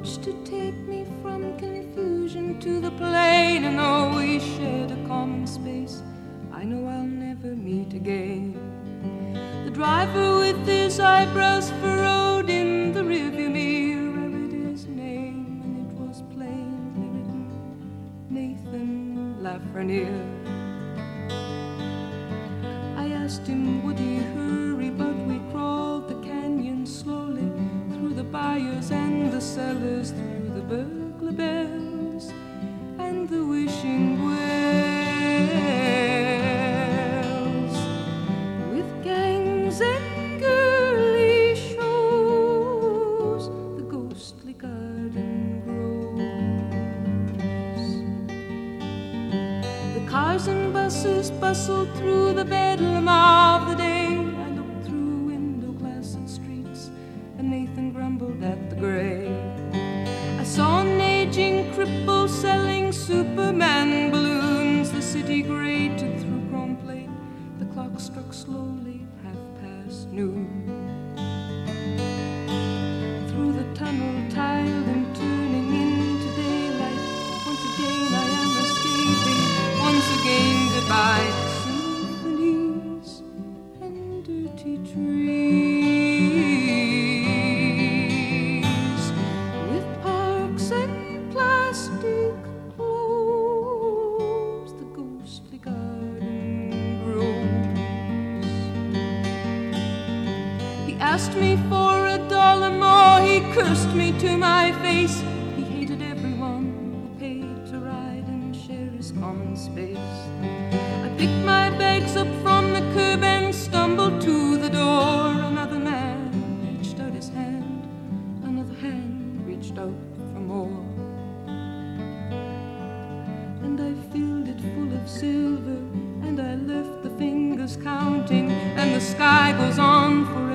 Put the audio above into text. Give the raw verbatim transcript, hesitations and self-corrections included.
much to take me from confusion to the plain, and though we shared a common space, I know I'll never meet again. The driver with his eyebrows furrowed in the rearview mirror read his name, and it was plainly written, Nathan Lafreniere. I asked him would he hurry, but we crawled the canyon slowly, through the bayous and the cellars, through the burglar bells and the wishing wells, with gangs and girly shows, the ghostly garden grows. The cars and buses bustled through the bedlam of the day. I looked through window glass at streets, and Nathan grumbled at the gray. I saw an aging cripple selling Superman balloons. The city grated through chrome plate. The clock struck slowly half past noon. Through the tunnel tiled and turning into daylight, once again I am escaping. Once again goodbye to symphonies and dirty trees, with parks and plastic clothes, the ghostly garden grows. He asked me for a dollar more, he cursed me to my face. He hated everyone who paid to ride and share his common space. I picked my bags up from the curb and stumbled to the door. Another man reached out his hand, another hand reached out for more, and I filled it full of silver, and I left the fingers counting, and the sky goes on forever.